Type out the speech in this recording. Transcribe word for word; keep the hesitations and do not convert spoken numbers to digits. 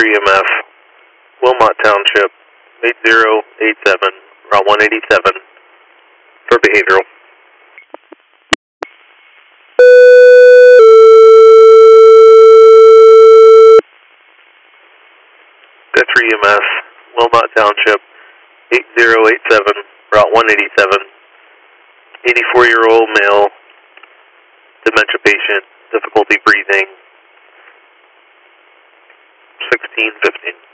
three E M F, Wilmot Township, eight zero eight seven, Route one eighty-seven, for behavioral. three E M F, Wilmot Township, eight zero eight seven, Route one eighty-seven, eighty-four-year-old male, dementia patient, difficulty breathing, sixteen fifteen.